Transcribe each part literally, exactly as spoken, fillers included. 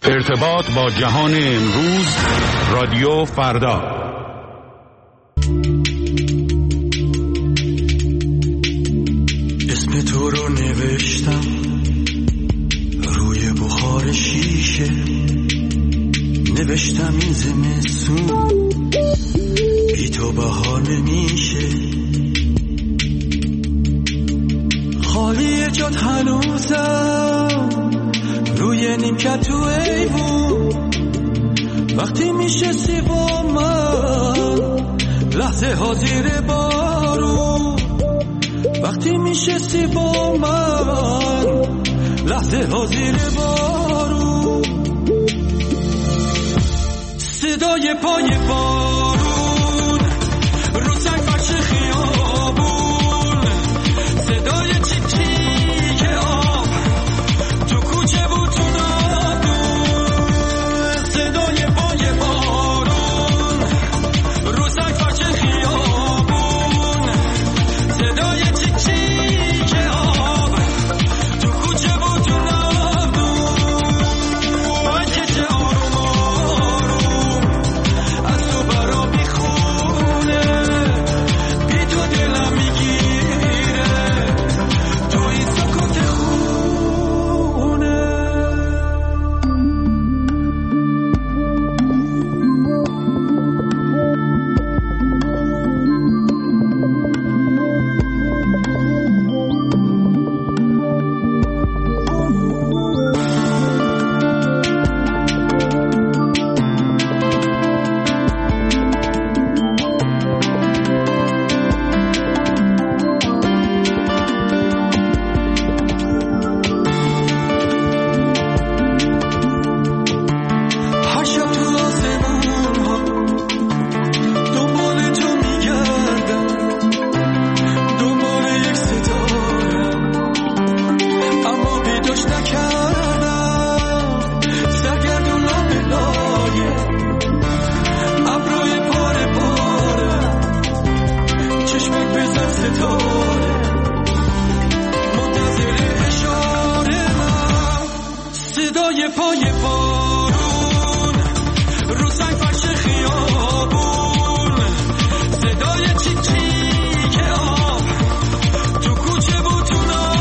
ارتباط با جهان امروز، رادیو فردا. اسم تو رو نوشتم روی بخار شیشه، نوشتم این زمستون بی تو بهار نمیشه، خالی جات هنوزم روی نیمکت تو ایوون، وقتی میشستی با من لحظه ها زیر بارون، وقتی میشستی با من لحظه ها زیر بارون، صدای پای بارون رو سنگ فرش خیابون، صدای چیک چیک آب تو کوچه بود تو نادون، صدای پای بارون رو سنگ فرش خیابون، صدای چیک چیک آب تو کوچه بود تو نادون، وای که چه آروم آروم از تو برا میخونه، بی تو دلم میگیره تو این سکوت خونه. هر شب تو آسمون ها دنبال تو میگردم، دنبال یک ستاره، اما پیداش نکردم، سرگردونم به لایه ابروی پاره پاره، چشمک بزن ستاره منتظر اشاره من، صدای پای بارون رو سنگ فرش خیابون، صدای چیک چیک آب تو کوچه بود تو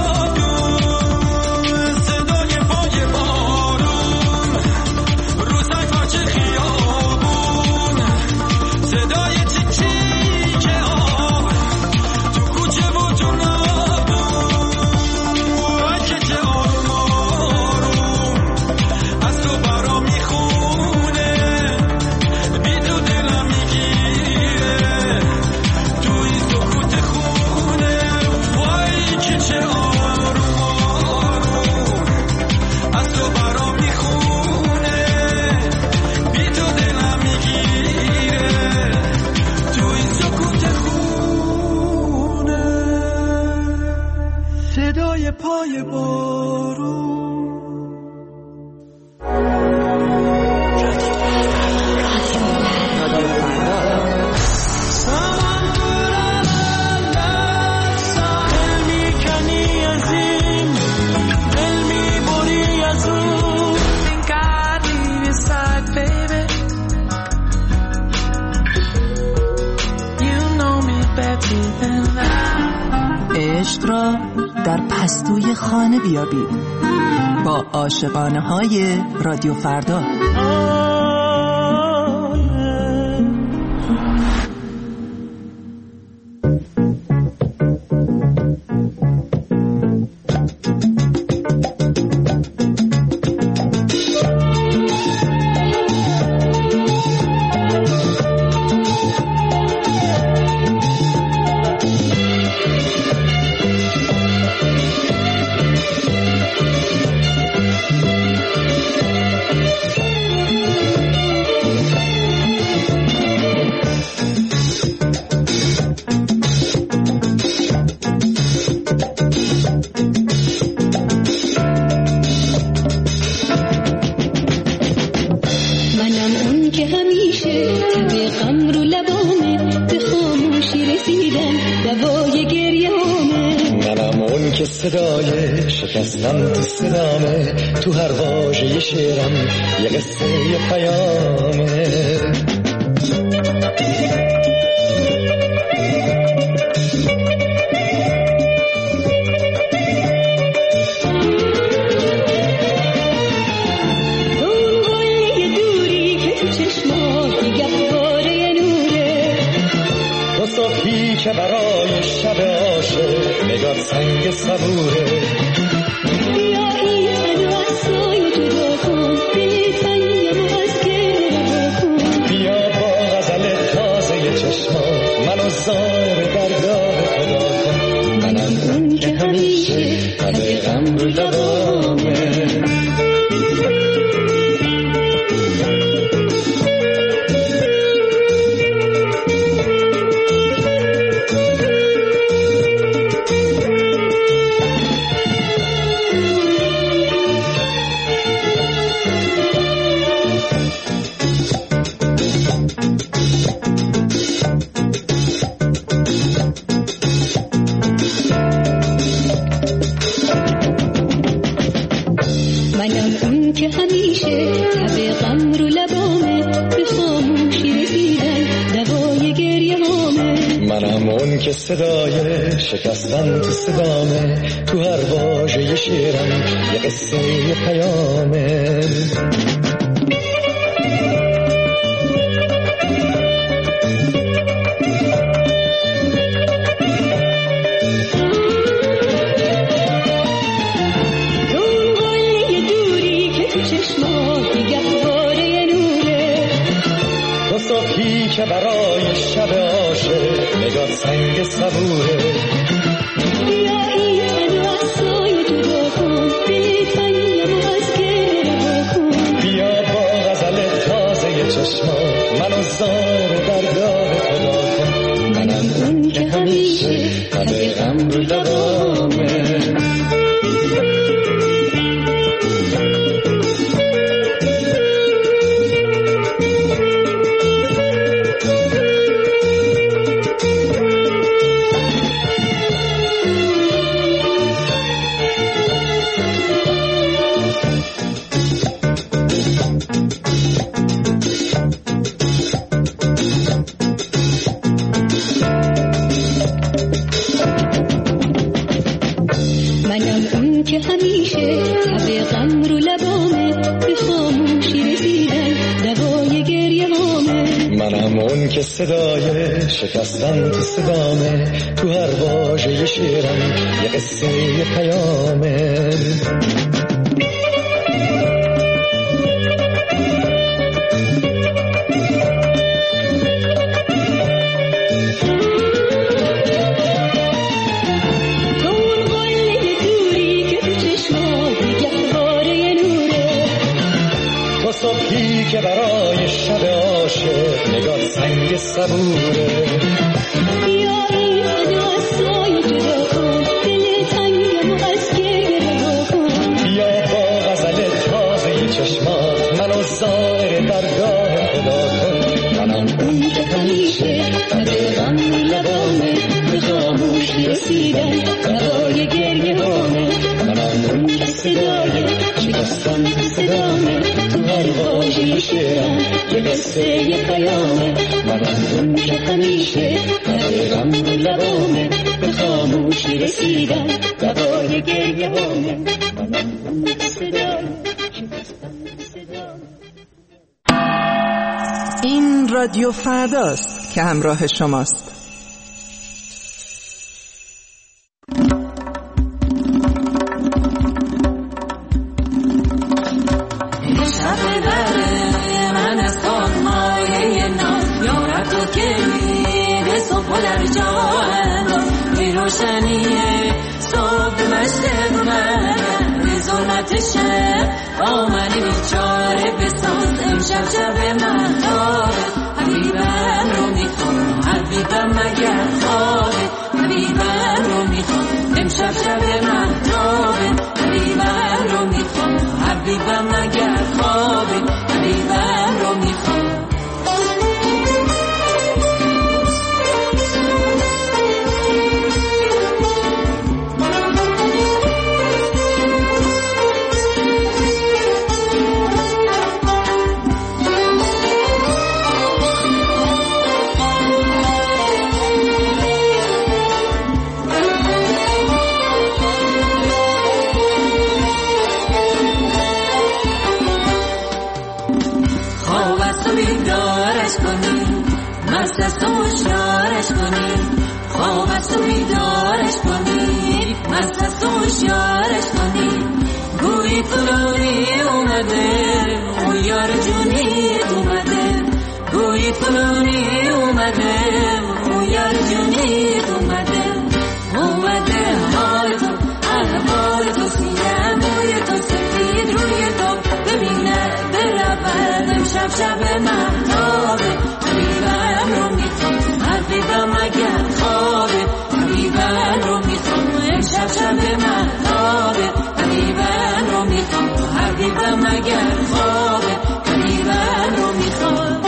نادون، صدای پای بارون رو سنگ فرش خیابون، صدای چیک چیک آب تو کوچه بود تو نادون، وای که چه آروم آروم از تو برا میخونه، بی تو دلم میگیره تو این سکوت خونه، وای که چه آروم آروم از تو برا میخونه، بی تو دلم میگیره تو این سکوت خونه، صدای پای بارون. ساحل میکنی از این دل میبری از اون، think I leave your side baby, you know me better than that. عشق را در پستوی خانه بیابید با عاشقانه های رادیو فردا. صدای شکستن تو صدامه، تو هر واژه شعرم یه قصه یه پیامه. که برای شب عاشق نگاه سنگ صبوره. بیا این عدوستای جدا کن، دل تنگم از گره کن. بیا با غزل تازه چشمات منو زار درگاه خدا کن. منم اون که همیشه همه غم رو لبامه. صدای شکستن تو صدامه، تو هر واژه شعرم یه قصه یه پیامه. که برای شب عاشق نگاه سنگ صبوره. بیا این عدوستای جدا کن، دل تنگم از گره کن. بیا با غزل تازه چشمات منو زار درگاه خدا کن. منم اون که همیشه همه غم رو لبامه. صدای شکستن تو صدامه، تو هر واژه شعرم یه قصه یه پیامه. صبحی که برای شب عاشق نگاه سنگ صبوره. بیا این عدوستای جدا کن، دل تنگم از گره کن. بیا با غزل تازه چشمات منو زار درگاه خدا کن. منم اون که همیشه همه غم لبامه، به خاموشی رسیدن دوای گریه هامه. منم اون که صدای شکستن صدامه، تو هر واژه شعرم یه قصه یه پیامه. منم اون که همیشه همه غم لبامه، به خاموشی رسیدن دوای گریه هامه. منم اون که صدای شکستن صدامه. این رادیو فرداست که همراه شماست. روشنیه صبح مشرق من ظلمتشه آمنی بیچاره بساز امشب شب من تابه. حبیبم رو میخوام، حبیبم مگر خوابه. حبیبم رو میخوام، امشب شب من تابه. حبیبم رو میخوام، حبیبم مگر خوابه. حبیبم رو میخوام. مست است و هوشیارش کنید، خواب است و بیدارش کنید، مست است و هوشیارش کنید. گویی فلانی اومده، اون یار جونید اومده، گویی فلانی اومده، اون یار جونید اومده. اومده حال تو، احوال تو، سینه موی تو، سفید روی تو ببینه برود امشب شب مهتابه. حبیبم رو میخوام، حبیبم اگر خوابه، حبیبم رو میخوام امشب شب مهتابه. حبیبم رو میخوام، حبیبم اگر خوابه، حبیبم رو میخوام.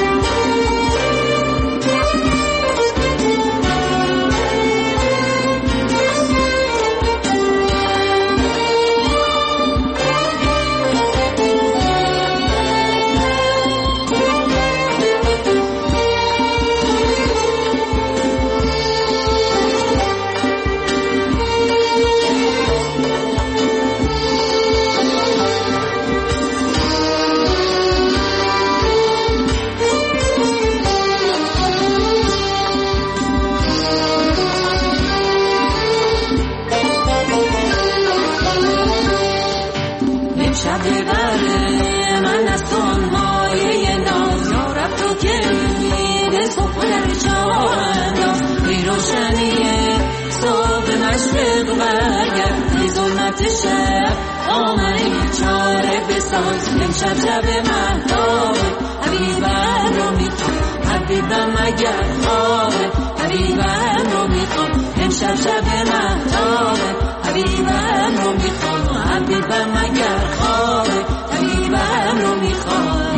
امشب شب مهتابه، حبیبم رو میخوام، حبیبم اگر خوابه، حبیبم رو میخوام امشب شب مهتابه. حبیبم رو میخوام، حبیبم اگر خوابه، حبیبم رو میخوام.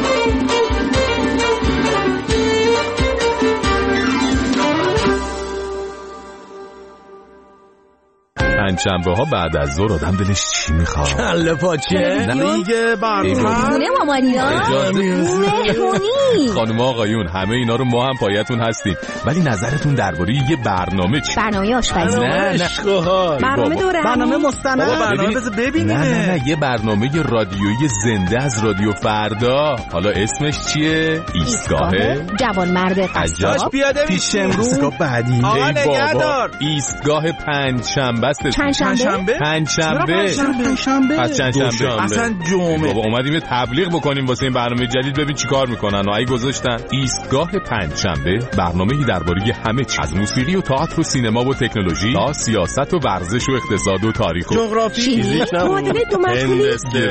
پنجشنبه ها بعد از ظهر آدم دلش چی میخواد؟ کله پاچه، دیگه برنامه خونه مامانینا، مهمونی. خانم آقایون همه اینا رو ما هم پایتون هستیم، ولی نظرتون درباره یه برنامه چی؟ برنامه آشپزی، نه نه برنامه دورمی، برنامه مستند، برنامه بذار ببینیم. نه نه نه یه برنامه رادیویی زنده از رادیو فردا. حالا اسمش چیه؟ ایستگاه جوانمرد قصاب پیاده پیش امروز بعدی. آقا نگهدار. ایستگاه پنجشنبه است. پنجشنبه؟ پنجشنبه. پنجشنبه. پس چندشنبه. اصلا جمعه. بابا اومدیم تبلیغ بکنیم واسه این برنامه جدید، ببین چیکار میکنن و ای گذاشتن. ایستگاه پنجشنبه برنامه‌ای درباره همه چیز، از موسیقی و تئاتر و سینما و تکنولوژی تا سیاست و ورزش و اقتصاد و تاریخ و جغرافی، فیزیک، معادله دو مسئولی،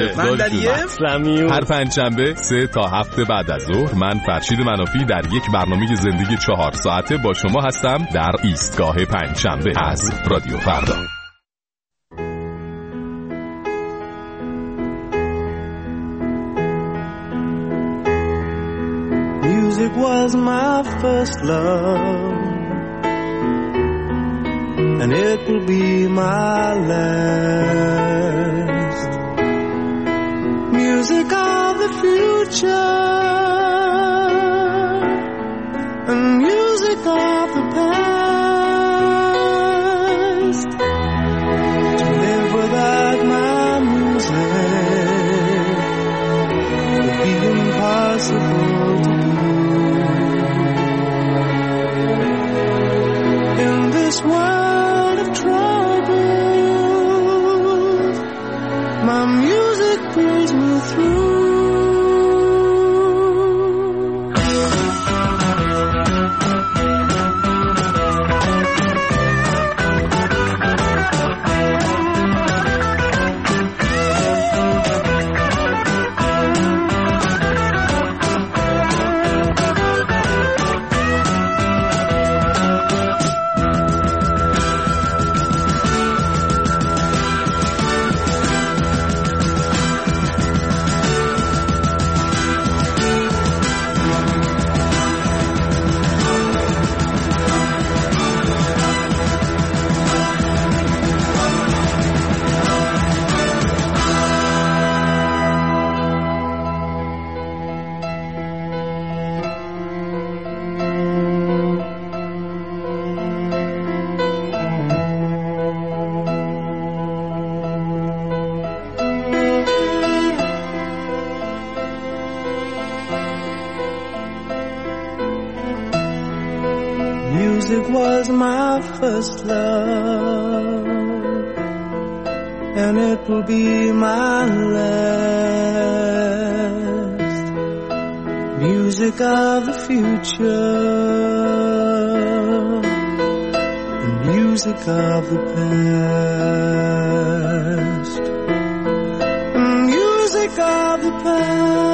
هر پنجشنبه سه تا هفت بعد از ظهر من فرشید منافی در یک برنامه زندگی چهار ساعته با شما هستم در ایستگاه پنجشنبه از رادیو فردا. Music was my first love, and it will be my last. Music of the future, and music of the past. To live without my music would be impossible to do. In this world of troubles, my music pulls me through. was my first love, and it will be my last. Music of the future, music of the past, music of the past.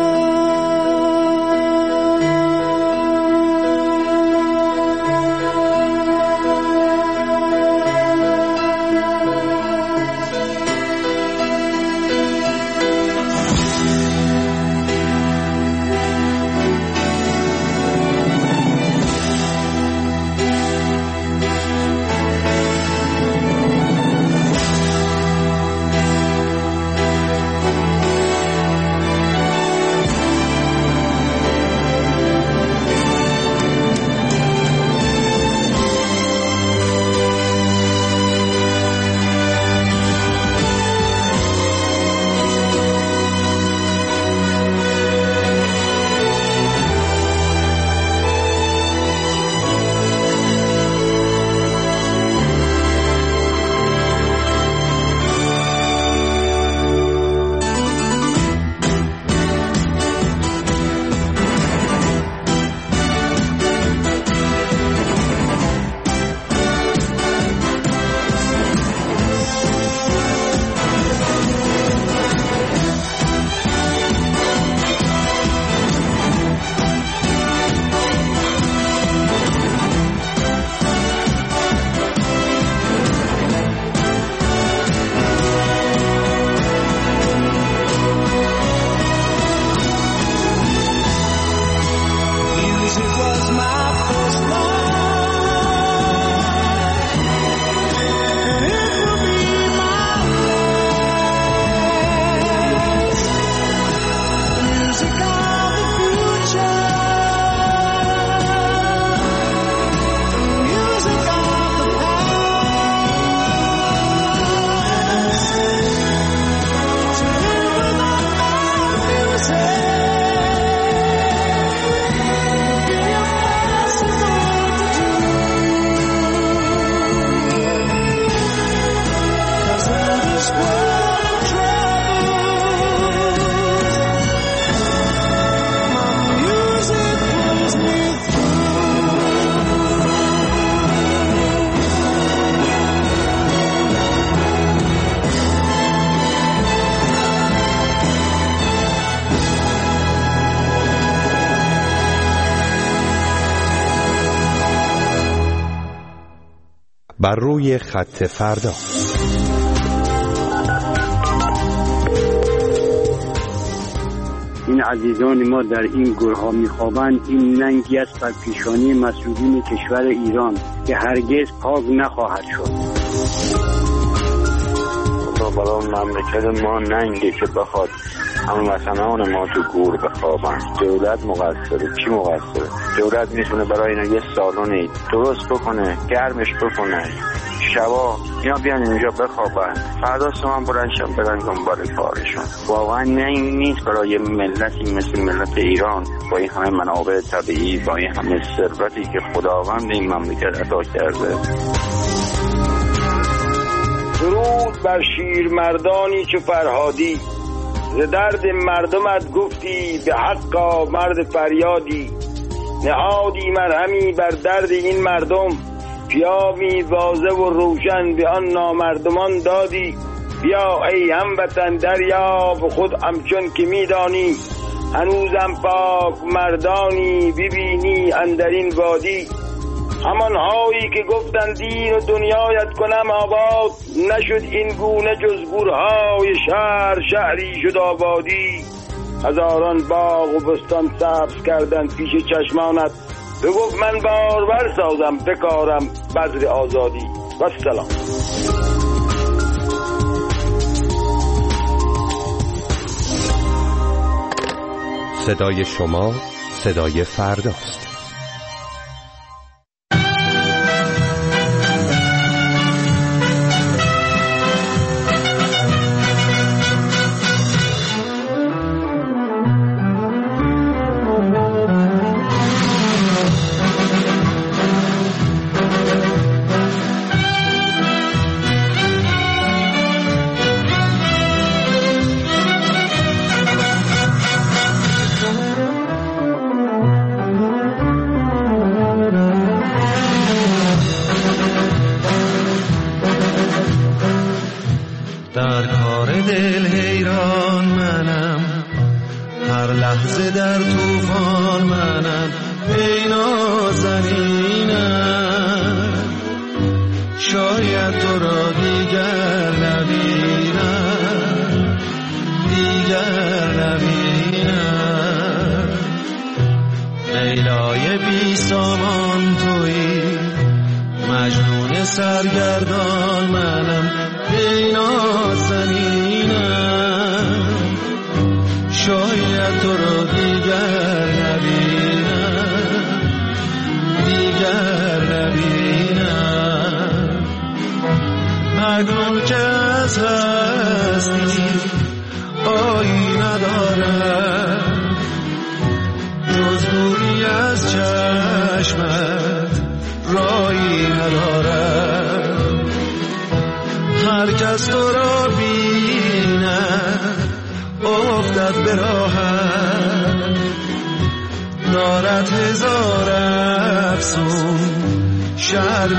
بر روی خط فردا. این عزیزان ما در این گورها میخوابند، این ننگی است بر پیشانی مسئولین کشور ایران که هرگز پاک نخواهد شد. برای مملکت ما ننگه که بخواد همه وطنان ما تو گور بخوابن. دولت مقصره. کی مقصره؟ دولت میتونه برای اینا یه سالن درست بکنه، گرمش بکنه، شبا اینا بیان اینجا بخوابن، فردا صبح بلندشن برن دنبال کارشون. واقعا ننگ نیست برای ملتی مثل ملت ایران با این همه منابع طبیعی، با این همه ثروتی که خداوند این مملکت عطا کرده. درود بر شیرمردانی چو فرهادی، ز درد مردمت گفتی به حقا مرد فریادی. نهادی مرهمی بر درد این مردم، پیامی واضح و روشن به آن نامردمان دادی. بیا ای هموطن دریاب خود همچون که میدانی، هنوزم پاک مردانی ببینی اندرین وادی. همان هایی که گفتن دین و دنیایت کنم آباد، نشد این گونه جز گورهای شهر شهری شد آبادی. هزاران باغ و بستان سبز کردن پیش چشمانت، بگفت من بارور سازم بکارم بذر آزادی. و سلام. صدای شما صدای فرداست. هر لحظه در طوفان منم ای نازنینم، شاید تو را دیگر نبینم، دیگر نبینم. لیلای بی سامان تویی، مجنون سرگردان منم ای نازنینم، شاید تو را دیگر نبینم، دیگر نبینم. مگنون که از هستی آیی ندارم، جز دوری از چشمت رایی ندارم. هر کس تو را بیند افتد به راهت، دارد هزار افسون شرم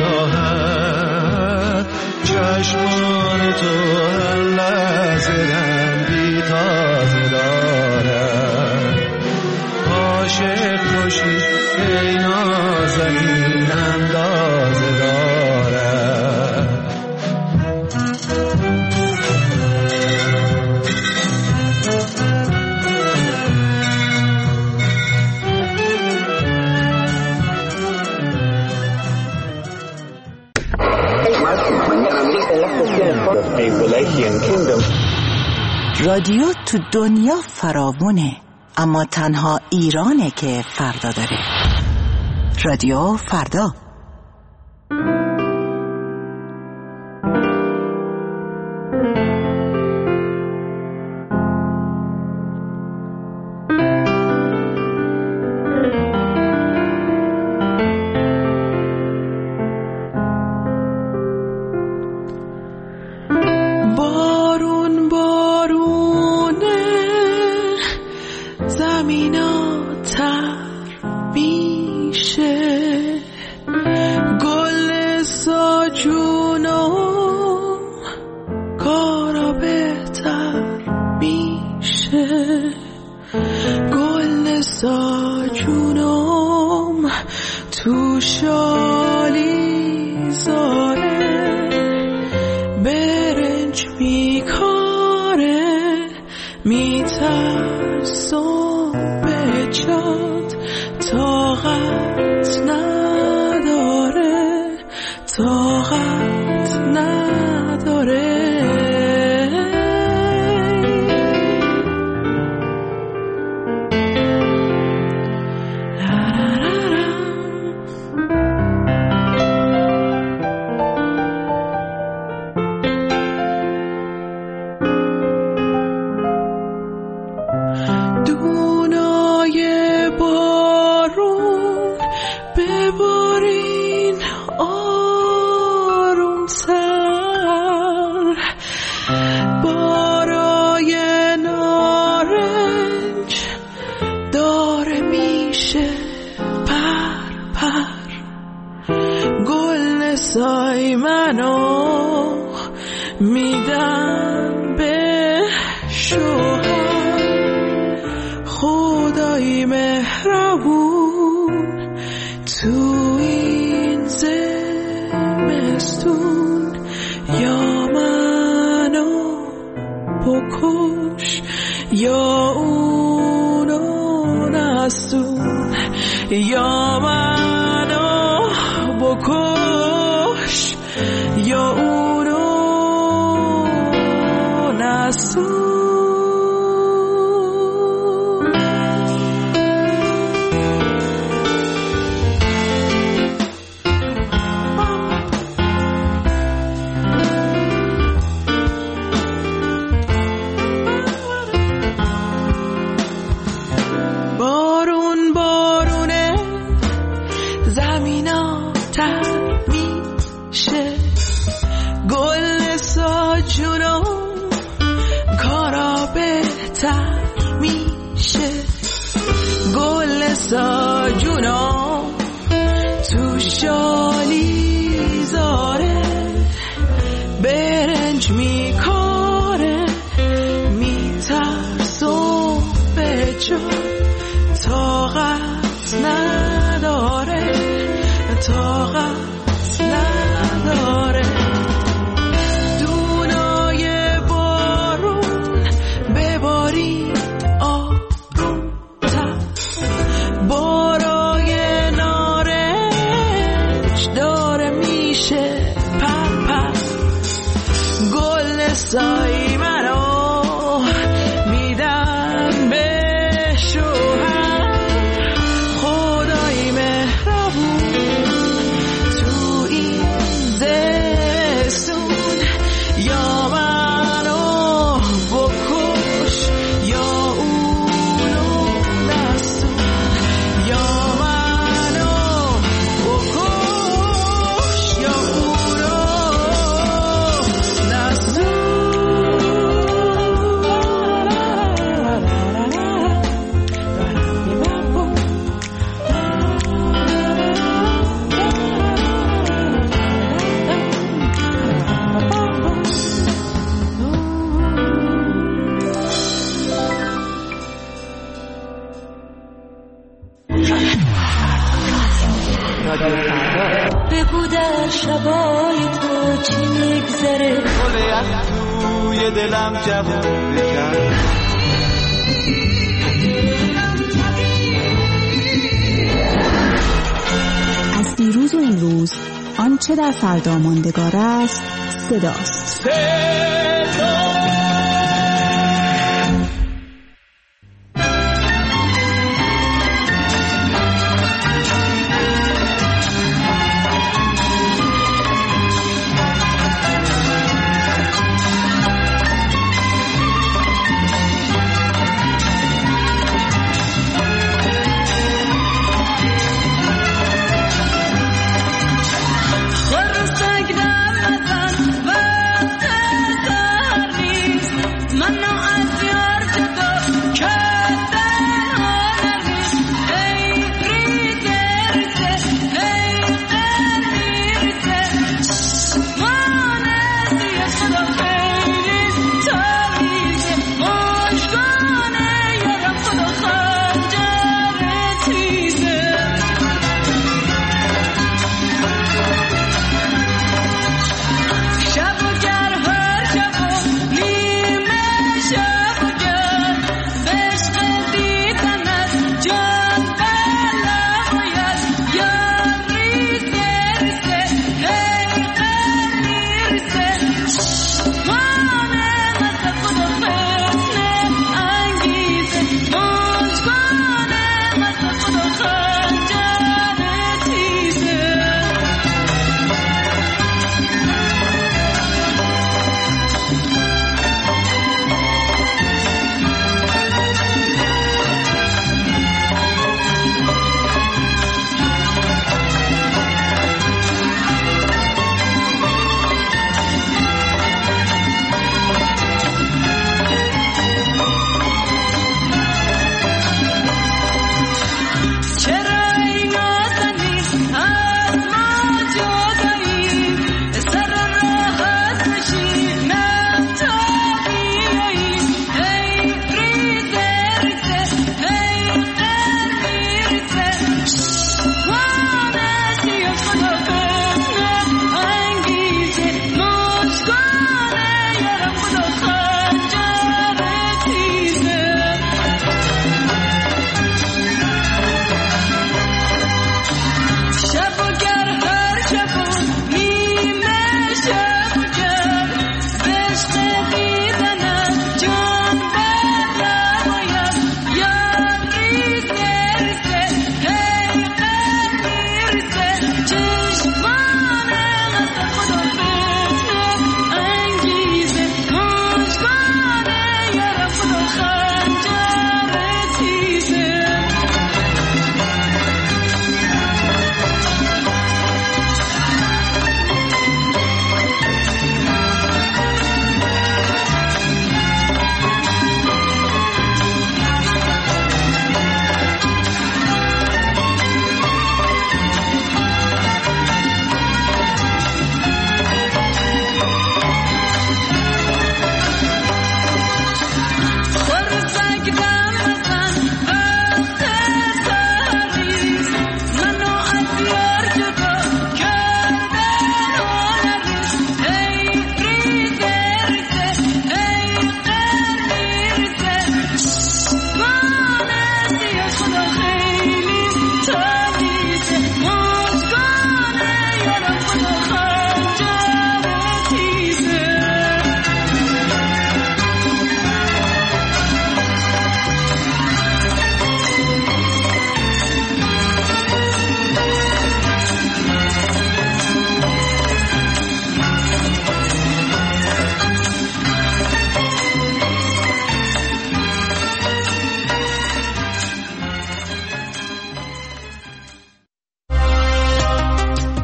نگاهت. چشمان تو هر لحظه رنگی تازه دارد، عاشق کشی ای نازنین اندازه دارد. رادیو تو دنیا فراوونه، اما تنها ایرانه که فردا داره. رادیو فردا. برنج میکاره میترسم به جان طاقت نداره، طاقت نداره. دونای بارون ببارید آروم‌تر، بارای نارنج داره میشه پر پر. گل سایی منو میدن به شوهر، خدای مهربون تو این زستون. یا منو بکش یا اونو نسون، یا منو بکش یا اونو بگو در شبای تو چی میگذره، گل توی دلم جوون بکن. از دیروز و امروز آنچه در فردا ماندگار است صداست. صدا خرسک در وطن وقت سر نیست،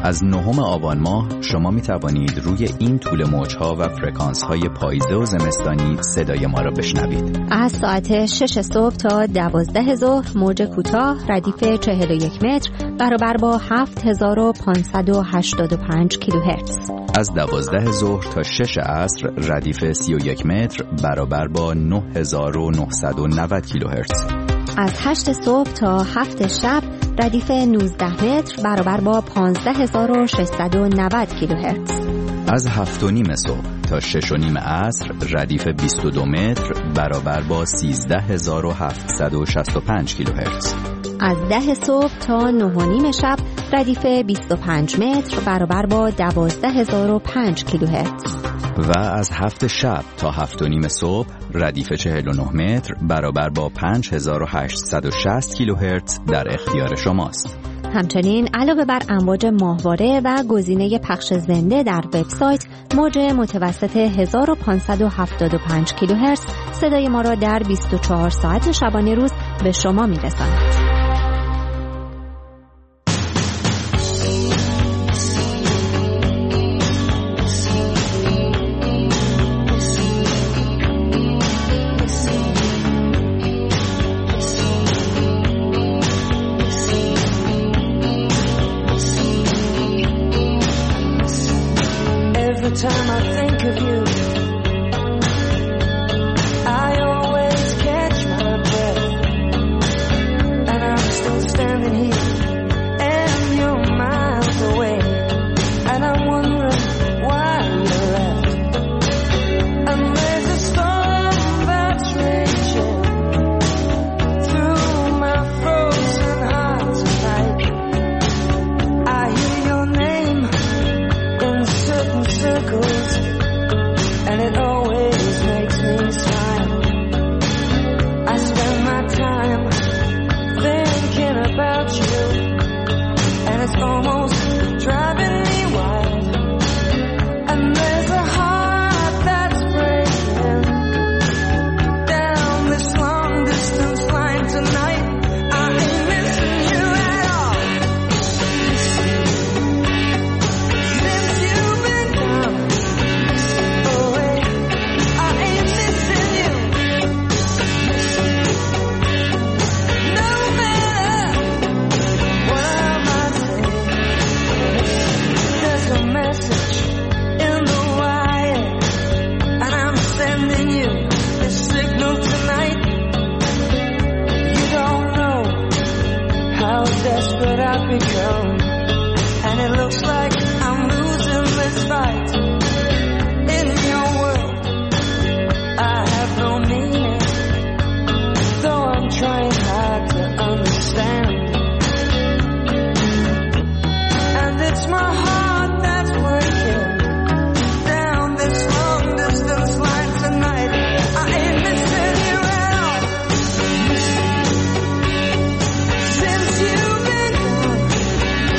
از نهم آبان ماه شما می توانید روی این طول موجها و فرکانس های پاییزه و زمستانی صدای ما را بشنوید. از ساعت شش صبح تا دوازده ظهر موج کوتاه ردیف چهل و یک متر برابر با هفت هزار و پانصد و هشتاد و پنج کیلوهرتز. از دوازده ظهر تا شش عصر ردیف سی و یک متر برابر با نه هزار و نهصد و نود کیلوهرتز. از هشت صبح تا هفت شب ردیف نوزده متر برابر با پانزده هزار و ششصد و نود کیلوهرتز. از هفت و نیم صبح تا شش و نیم عصر ردیف بیست و دو متر برابر با سیزده هزار و هفتصد و شصت و پنج کیلوهرتز. از ده صبح تا نه و نیم شب ردیف بیست و پنج متر برابر با دوازده هزار و پنج کیلوهرتز. و از هفت شب تا هفت و نیم صبح ردیف چهل و نه متر برابر با پنج هزار و هشتصد و شصت کیلوهرتز در اختیار شماست. همچنین علاوه بر امواج ماهواره و گزینه پخش زنده در وبسایت، موج متوسط هزار و پانصد و هفتاد و پنج کیلوهرتز صدای ما را در بیست و چهار ساعت شبانه روز به شما می‌رساند. Every time I think of you, I always catch my breath, and I'm still standing here, and you're miles away, and I'm wondering why you left. And there's a storm that's raging through my frozen heart tonight. I hear your name in certain circles, and it always makes me smile. I spend my time thinking about you, and it's almost driving me wild. And there's a heart that's breaking down this long distance line tonight. I ain't missing you at all. Since you've been gone away, I ain't missing you. No matter what I might say, there's a message in the wire, and I'm sending you this signal tonight. You don't know how desperate I've become, and it looks like I'm losing this fight. In your world, I have no meaning, though I'm trying hard to understand. And it's my heart that's breaking down this long distance line tonight. I ain't missing you at all. Since you've been gone,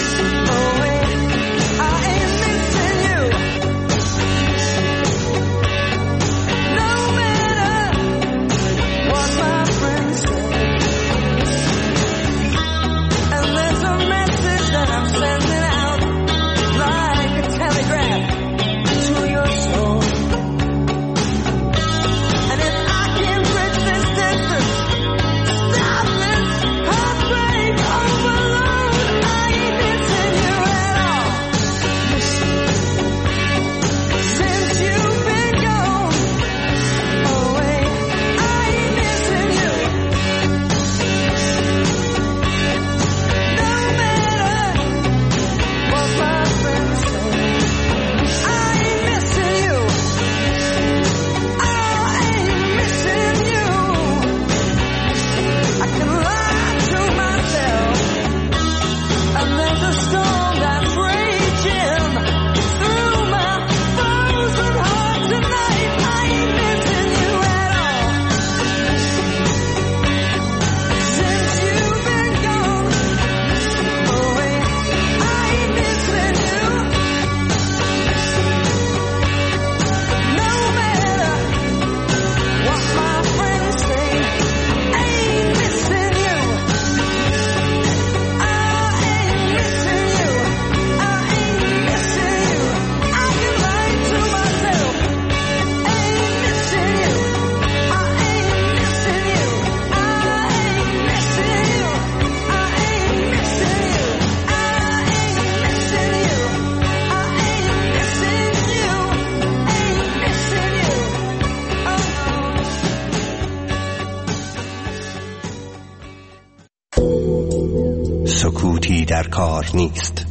سکوتی در کار نیست.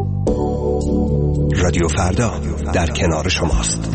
رادیو فردا در کنار شماست.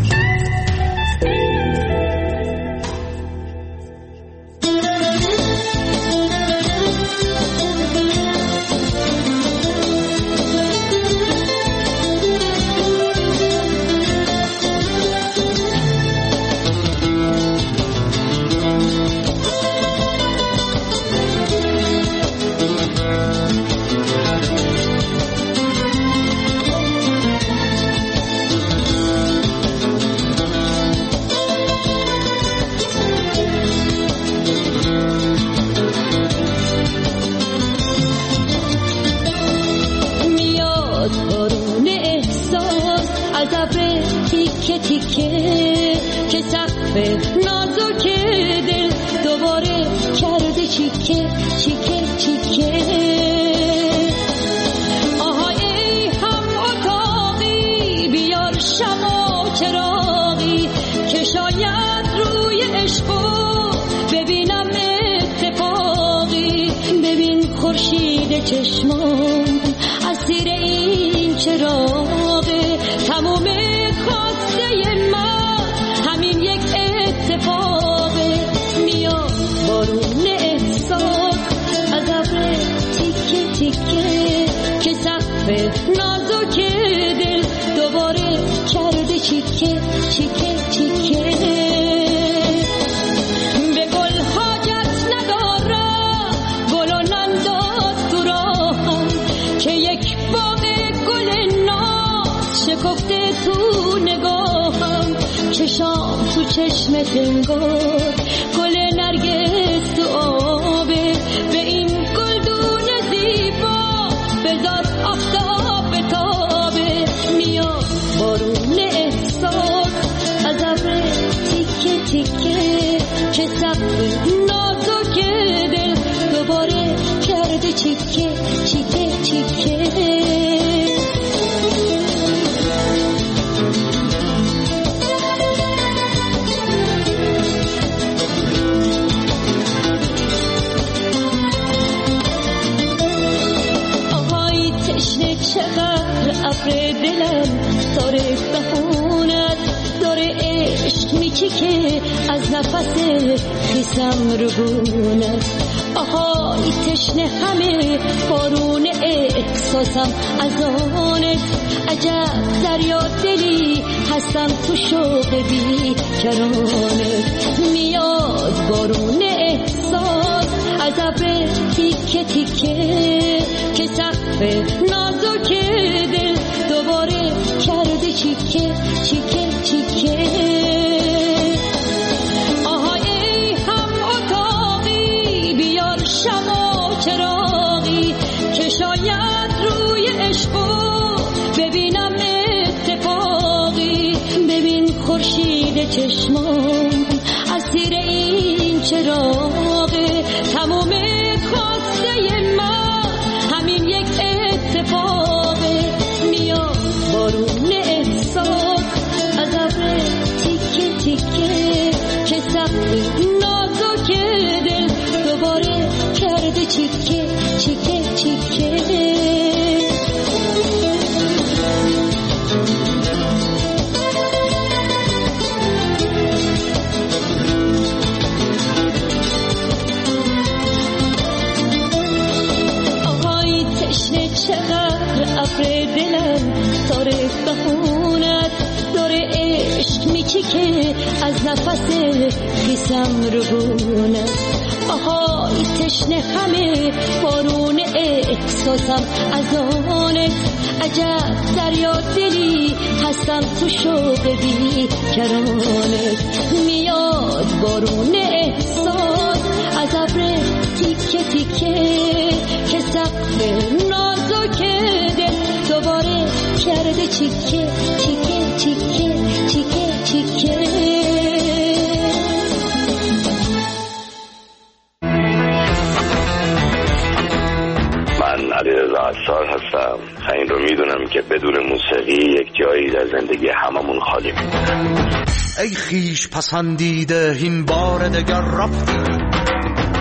این رو میدونم که بدون موسیقی یک جایی در زندگی هممون خالی میمونه. ای خیش پسندیده این بار دگر رفتی،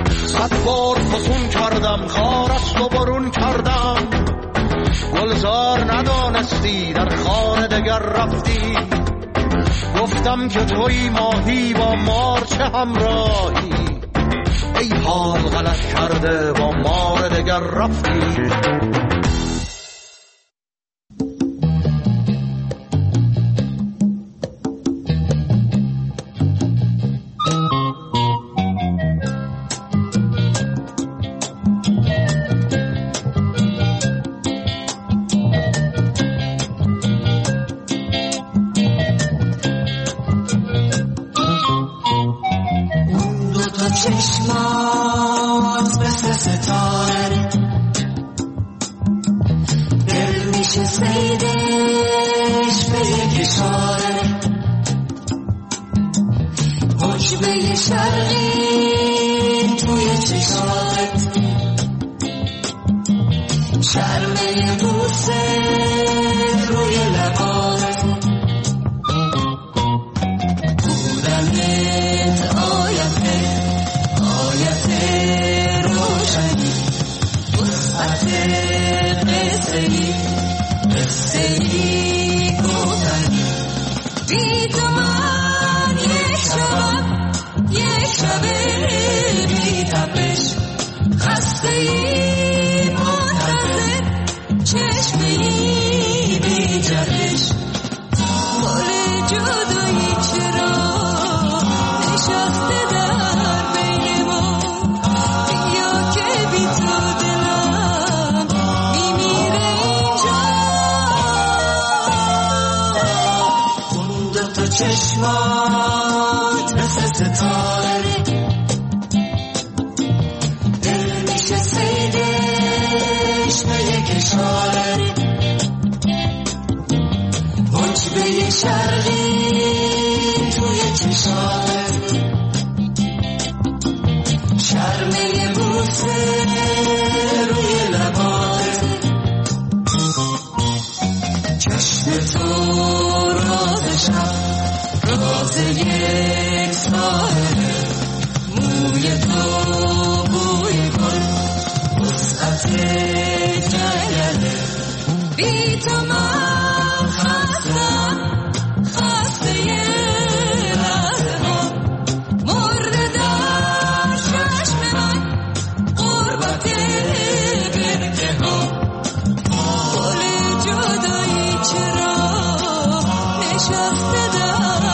صد بار فسون کردم خارست و برون کردم گلزار ندانستی در خانه دگر رفتی گفتم که توی ماهی با مار چه همراهی ای حال غلط کرده با مار دگر رفتی چشمات مثل ستاره دل میشه سیدش به یک اشاره حجبه شرقی توی چشمات شرمه بوسه روی لبات بودنت آیته روشنی وسعت قصه‌ای قصه‌ای گفتنی بی تو من یک شب یک شب بی تپش خسته‌ای منتظر چشمه‌ای بی جهش بال جدایی چرا نشسته در بین ما چشمات مثل ستاره دل میشه سیدش به یک اشاره حجبه شرقی توی چشمات شرمه بوسه روی لبات چشم تو راز شب راز یک ساحله موی تو بوی گل وسعت جنگله بی تو من خستم خسته رهه ها مرده در چشم من غربت برکه ها گل جدایی چرا نشسته در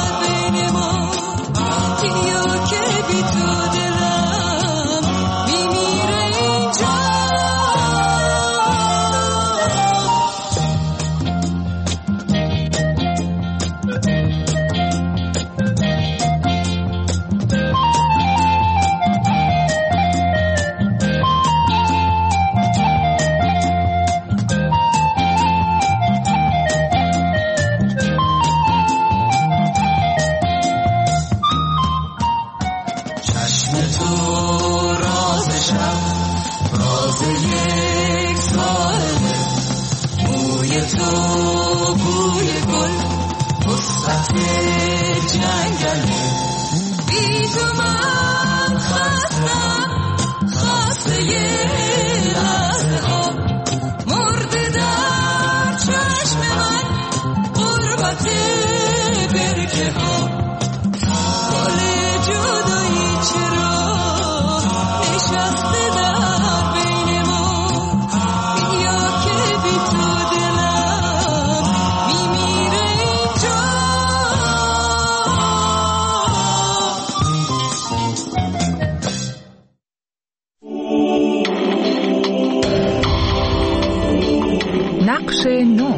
نقش نو.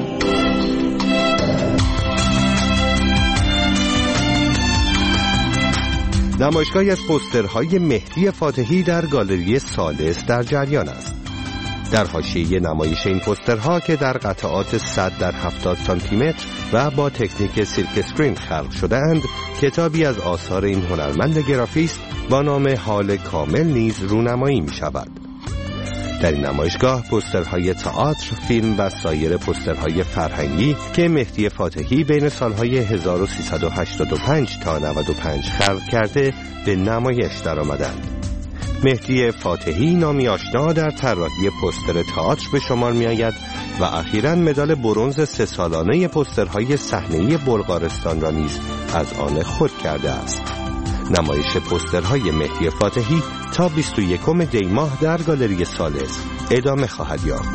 نمایشگاهی از پوسترهای مهدی فاتحی در گالری سالس در جریان است. در حاشیه نمایش این پوسترها که در قطعات صد در هفتاد سانتی متر و با تکنیک سیلک اسکرین خلق شده اند، کتابی از آثار این هنرمند گرافیست با نام حال کامل نیز رونمایی می شود. در این نمایشگاه پوسترهای تئاتر، فیلم و سایر پوسترهای فرهنگی که مهدی فاتحی بین سالهای هزار و سیصد و هشتاد و پنج تا نود و پنج خلق کرده به نمایش درآمدند. مهدی فاتحی نامی آشنا در طراحی پوستر تئاتر به شمار می آید و اخیراً مدال برنز سه سالانه پوسترهای صحنه‌ای بلغارستان را نیز از آن خود کرده است. نمایش پوسترهای مهدی فاتحی تا بیست و یکم دی ماه در گالری ثالث ادامه خواهد یافت.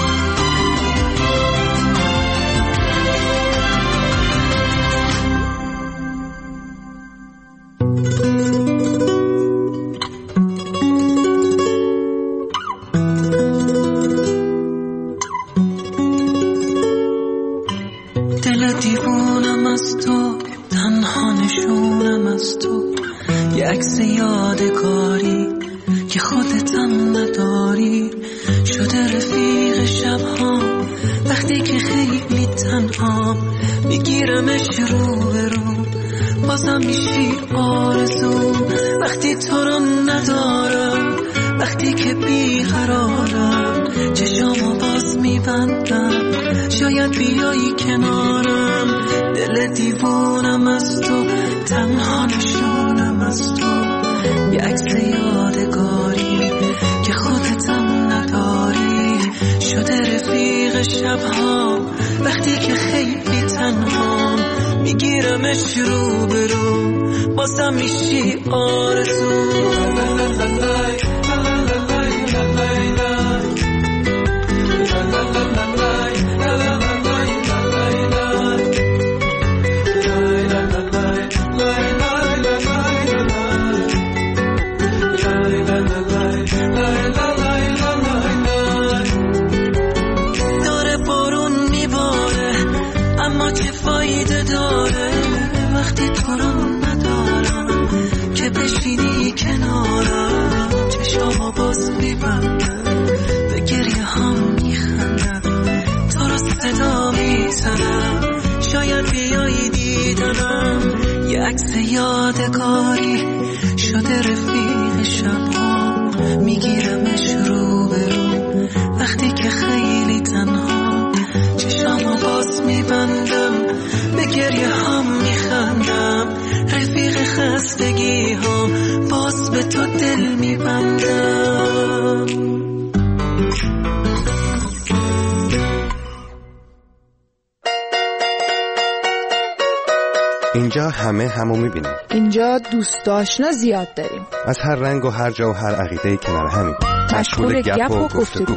اینجا همه همو میبینیم. اینجا دوست آشنا زیاد داریم. از هر رنگ و هر جا و هر عقیده‌ای کنار همیم. مشغول گپ و گفتگو.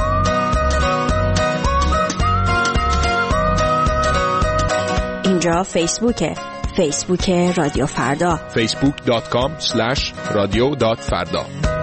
اینجا فیسبوکه. فیسبوک رادیو فردا. فیسبوک دات کام اسلش رادیو دات فردا.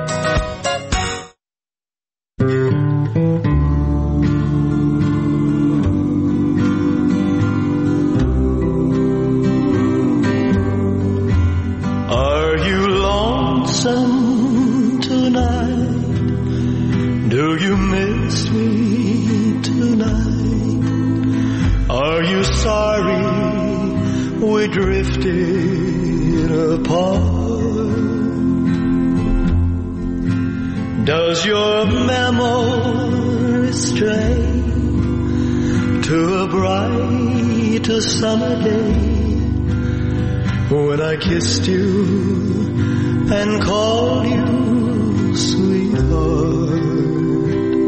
Does your memory stray to a bright summer day when I kissed you and called you sweetheart?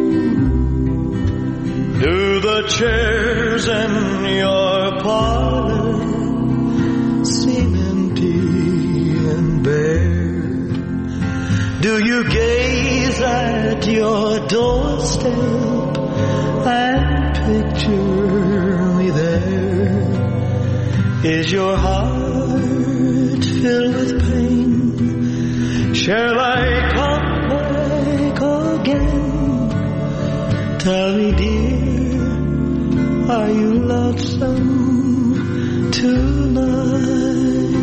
Do the chairs in your parlor seem empty and bare? Do you gaze at your doorstep and picture me there? Is your heart filled with pain? Shall I come back again? Tell me, dear, are you lonesome tonight?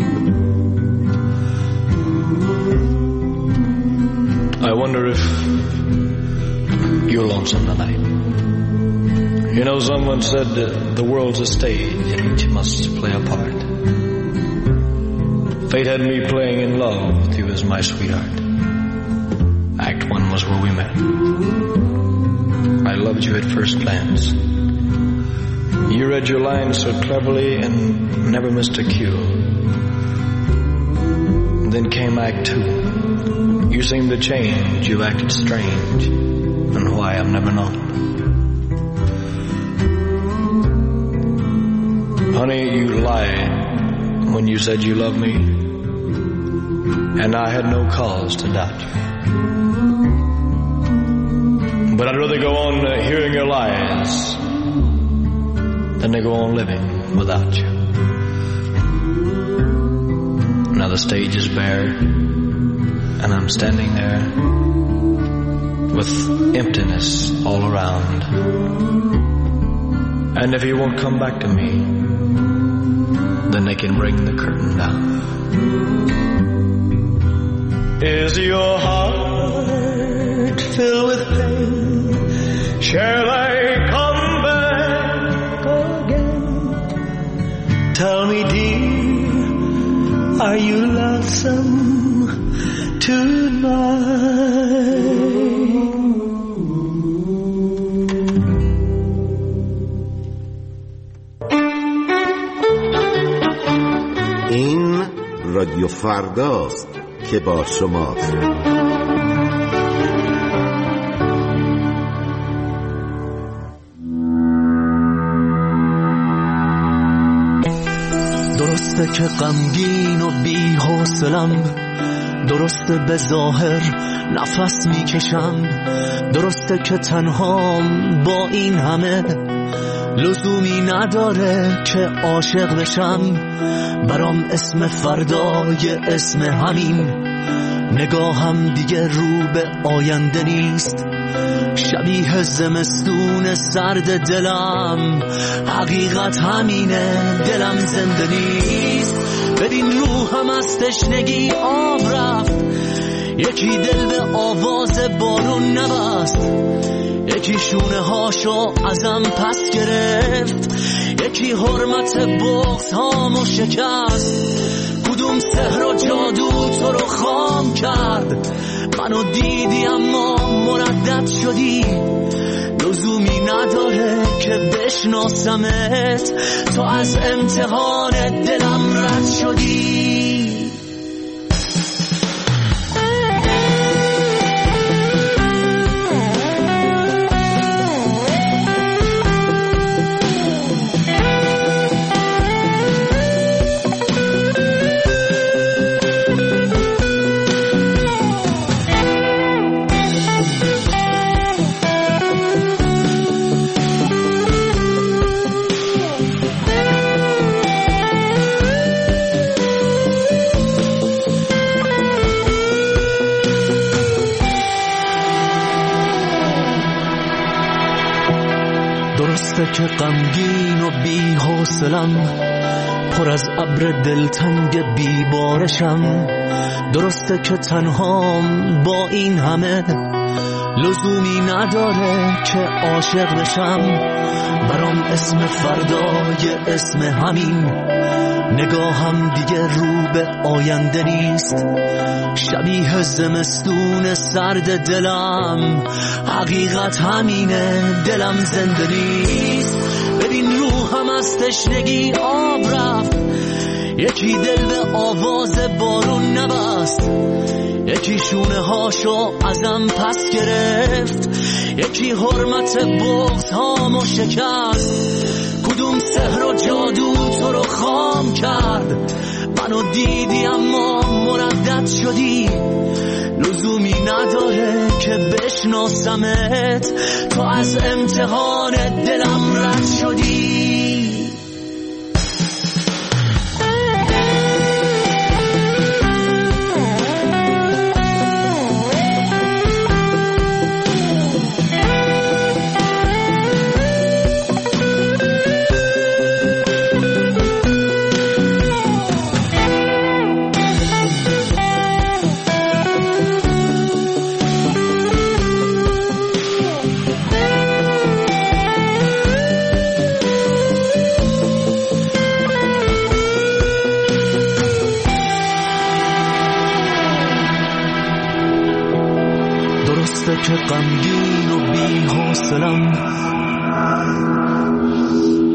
I wonder if you're lonesome tonight. You know, someone said that the world's a stage and each must play a part. Fate had me playing in love with you as my sweetheart. Act one was where we met. I loved you at first glance. You read your lines so cleverly and never missed a cue. Then came Act two. You seem to change, you acted strange, and why I've never known. Honey, you lied when you said you loved me, and I had no cause to doubt you. But I'd rather go on uh, hearing your lies than to go on living without you. Now the stage is bare, and I'm standing there with emptiness all around. And if you won't come back to me, then they can bring the curtain down. Is your heart filled with pain? Shall I come back again? Tell me, dear, are you lonesome tonight? این رادیو فرداست که با شماست. درسته که غمگین و بی حوصلم، درسته به ظاهر نفس میکشم، درسته که تنهام با این همه، لزومی نداره که عاشق بشم. برام اسم فردای اسم همین، نگاهم دیگه رو به آینده نیست، شبیه زمستون سرد دلم. حقیقت همینه، دلم زنده نیست. ببین روحم از تشنگی آب رفت، یکی دل به آواز بارون نبست، یکی شونه هاشو ازم پس گرفت، یکی حرمت بغض هامو شکست. کدوم سحر و جادو تو رو خام کرد؟ منو دیدی اما مردد شدی، لزومی نداره که بشناسمت، تو از امتحان دلم رد شدی. درسته که غمگین و بی حوصلم، پر از ابر دلتنگ بی بارشم، درسته که تنهام با این همه، لزومی نداره که عاشق بشم. برام اسم فردای اسم همین، نگاهم دیگه رو به آینده نیست، شبیه زمستون سرد دلم. حقیقت همینه، دلم زنده نیست. ببین روحم از تشنگی آب رفت، یکی دل به آواز بارون نبست، یکی شونه هاشو ازم پس گرفت، یکی حرمت بغض هامو شکست. کدوم سحر و جادو تو رو خام کرد؟ منو دیدی اما مردد شدی، لزومی نداره که بشناسمت، تو از امتحان دلم رد شدی. که غمگین و بی حوصلم،